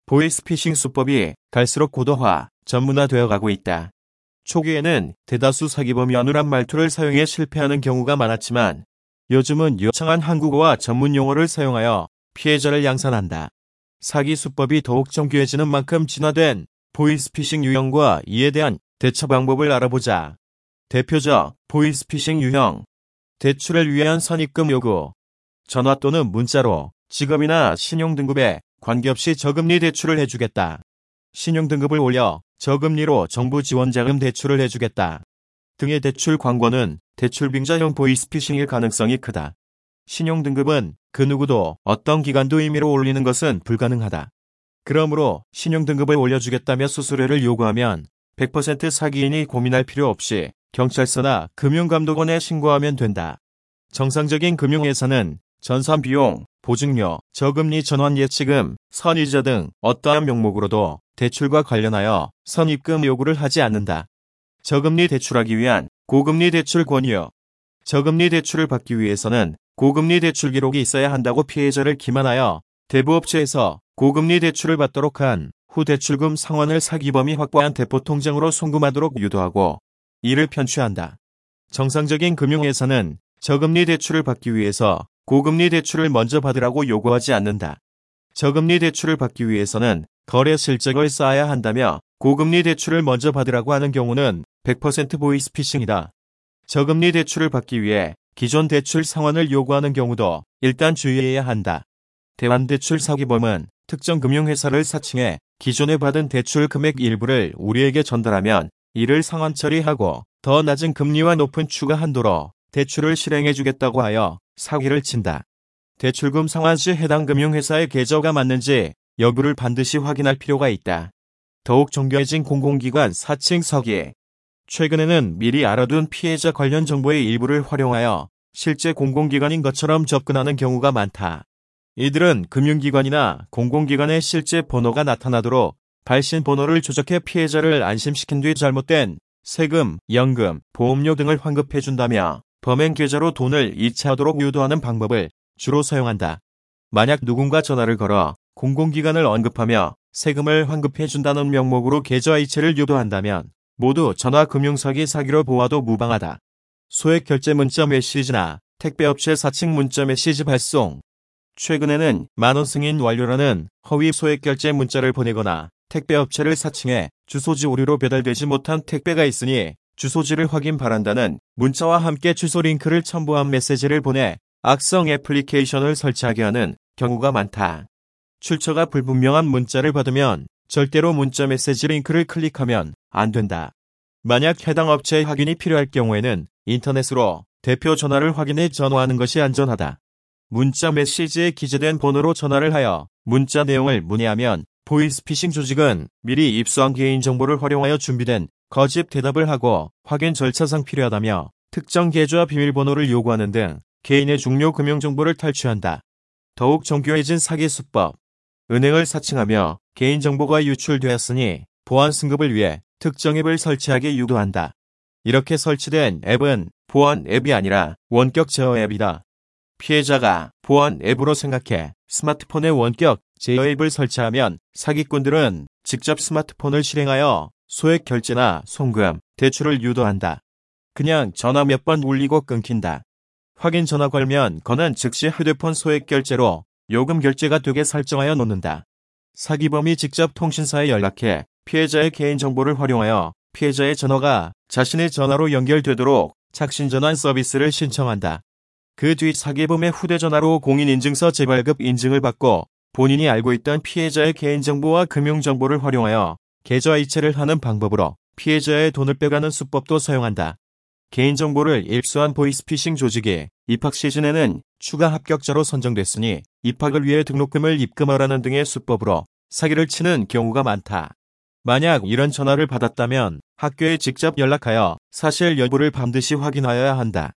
보이스피싱 수법이 갈수록 고도화, 전문화되어 가고 있다. 초기에는 대다수 사기범이 어눌한 말투를 사용해 실패하는 경우가 많았지만 요즘은 유창한 한국어와 전문 용어를 사용하여 피해자를 양산한다. 사기 수법이 더욱 정교해지는 만큼 진화된 보이스피싱 유형과 이에 대한 대처 방법을 알아보자. 대표적 보이스피싱 유형. 대출을 위한 선입금 요구. 전화 또는 문자로 직업이나 신용등급에 관계없이 저금리 대출을 해주겠다. 신용등급을 올려 저금리로 정부 지원 자금 대출을 해주겠다. 등의 대출 광고는 대출 빙자형 보이스피싱일 가능성이 크다. 신용등급은 그 누구도 어떤 기간도 임의로 올리는 것은 불가능하다. 그러므로 신용등급을 올려주겠다며 수수료를 요구하면 100% 사기인이 고민할 필요 없이 경찰서나 금융감독원에 신고하면 된다. 정상적인 금융회사는 전산비용, 보증료, 저금리 전환 예치금, 선이자 등 어떠한 명목으로도 대출과 관련하여 선입금 요구를 하지 않는다. 저금리 대출하기 위한 고금리 대출 권유. 저금리 대출을 받기 위해서는 고금리 대출 기록이 있어야 한다고 피해자를 기만하여 대부업체에서 고금리 대출을 받도록 한 후 대출금 상환을 사기범이 확보한 대포통장으로 송금하도록 유도하고 이를 편취한다. 정상적인 금융회사는 저금리 대출을 받기 위해서 고금리 대출을 먼저 받으라고 요구하지 않는다. 저금리 대출을 받기 위해서는 거래 실적을 쌓아야 한다며 고금리 대출을 먼저 받으라고 하는 경우는 100% 보이스피싱이다. 저금리 대출을 받기 위해 기존 대출 상환을 요구하는 경우도 일단 주의해야 한다. 대환대출 사기범은 특정 금융회사를 사칭해 기존에 받은 대출 금액 일부를 우리에게 전달하면 이를 상환 처리하고 더 낮은 금리와 높은 추가 한도로 대출을 실행해주겠다고 하여 사기를 친다. 대출금 상환 시 해당 금융회사의 계좌가 맞는지 여부를 반드시 확인할 필요가 있다. 더욱 정교해진 공공기관 사칭 사기. 최근에는 미리 알아둔 피해자 관련 정보의 일부를 활용하여 실제 공공기관인 것처럼 접근하는 경우가 많다. 이들은 금융기관이나 공공기관의 실제 번호가 나타나도록 발신 번호를 조작해 피해자를 안심시킨 뒤 잘못된 세금, 연금, 보험료 등을 환급해준다며 범행 계좌로 돈을 이체하도록 유도하는 방법을 주로 사용한다. 만약 누군가 전화를 걸어 공공기관을 언급하며 세금을 환급해준다는 명목으로 계좌 이체를 유도한다면 모두 전화금융사기 사기로 보아도 무방하다. 소액결제 문자 메시지나 택배업체 사칭 문자 메시지 발송. 최근에는 만원 승인 완료라는 허위 소액결제 문자를 보내거나 택배업체를 사칭해 주소지 오류로 배달되지 못한 택배가 있으니 주소지를 확인 바란다는 문자와 함께 주소 링크를 첨부한 메시지를 보내 악성 애플리케이션을 설치하게 하는 경우가 많다. 출처가 불분명한 문자를 받으면 절대로 문자 메시지 링크를 클릭하면 안 된다. 만약 해당 업체의 확인이 필요할 경우에는 인터넷으로 대표 전화를 확인해 전화하는 것이 안전하다. 문자 메시지에 기재된 번호로 전화를 하여 문자 내용을 문의하면 보이스피싱 조직은 미리 입수한 개인정보를 활용하여 준비된 거짓 대답을 하고 확인 절차상 필요하다며 특정 계좌 비밀번호를 요구하는 등 개인의 중요 금융정보를 탈취한다. 더욱 정교해진 사기 수법. 은행을 사칭하며 개인정보가 유출되었으니 보안 승급을 위해 특정 앱을 설치하게 유도한다. 이렇게 설치된 앱은 보안 앱이 아니라 원격 제어 앱이다. 피해자가 보안 앱으로 생각해 스마트폰에 원격 제어 앱을 설치하면 사기꾼들은 직접 스마트폰을 실행하여 소액 결제나 송금, 대출을 유도한다. 그냥 전화 몇 번 울리고 끊긴다. 확인 전화 걸면 거는 즉시 휴대폰 소액 결제로 요금 결제가 되게 설정하여 놓는다. 사기범이 직접 통신사에 연락해 피해자의 개인정보를 활용하여 피해자의 전화가 자신의 전화로 연결되도록 착신전환 서비스를 신청한다. 그 뒤 사기범의 휴대전화로 공인인증서 재발급 인증을 받고 본인이 알고 있던 피해자의 개인정보와 금융정보를 활용하여 계좌 이체를 하는 방법으로 피해자의 돈을 빼가는 수법도 사용한다. 개인정보를 입수한 보이스피싱 조직이 입학 시즌에는 추가 합격자로 선정됐으니 입학을 위해 등록금을 입금하라는 등의 수법으로 사기를 치는 경우가 많다. 만약 이런 전화를 받았다면 학교에 직접 연락하여 사실 여부를 반드시 확인하여야 한다.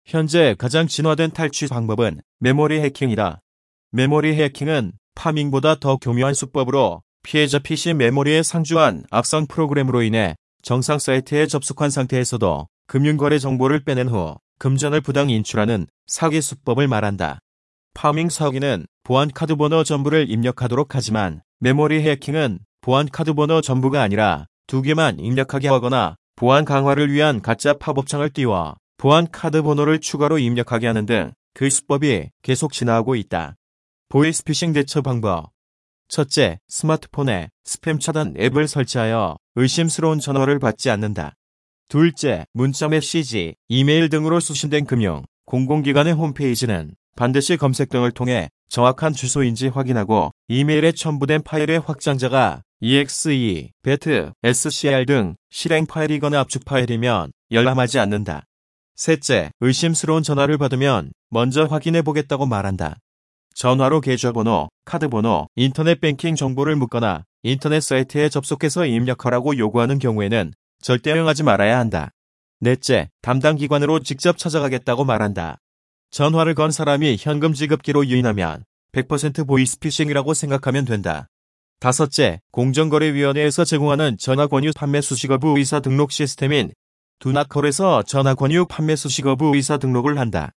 현재 가장 진화된 탈취 방법은 메모리 해킹이다. 메모리 해킹은 파밍보다 더 교묘한 수법으로 피해자 PC 메모리에 상주한 악성 프로그램으로 인해 정상 사이트에 접속한 상태에서도 금융거래 정보를 빼낸 후 금전을 부당 인출하는 사기 수법을 말한다. 파밍 사기는 보안 카드 번호 전부를 입력하도록 하지만 메모리 해킹은 보안 카드 번호 전부가 아니라 2개만 입력하게 하거나 보안 강화를 위한 가짜 팝업창을 띄워 보안 카드 번호를 추가로 입력하게 하는 등 그 수법이 계속 진화하고 있다. 보이스피싱 대처 방법. 첫째, 스마트폰에 스팸 차단 앱을 설치하여 의심스러운 전화를 받지 않는다. 둘째, 문자 메시지, 이메일 등으로 수신된 금융, 공공기관의 홈페이지는 반드시 검색 등을 통해 정확한 주소인지 확인하고 이메일에 첨부된 파일의 확장자가 exe, bet, scr 등 실행 파일이거나 압축 파일이면 열람하지 않는다. 셋째, 의심스러운 전화를 받으면 먼저 확인해 보겠다고 말한다. 전화로 계좌번호, 카드번호, 인터넷 뱅킹 정보를 묻거나 인터넷 사이트에 접속해서 입력하라고 요구하는 경우에는 절대 응하지 말아야 한다. 넷째, 담당 기관으로 직접 찾아가겠다고 말한다. 전화를 건 사람이 현금 지급기로 유인하면 100% 보이스피싱이라고 생각하면 된다. 다섯째, 공정거래위원회에서 제공하는 전화권유 판매 수식어부 의사 등록 시스템인 두나콜에서 전화권유 판매 수식어부 의사 등록을 한다.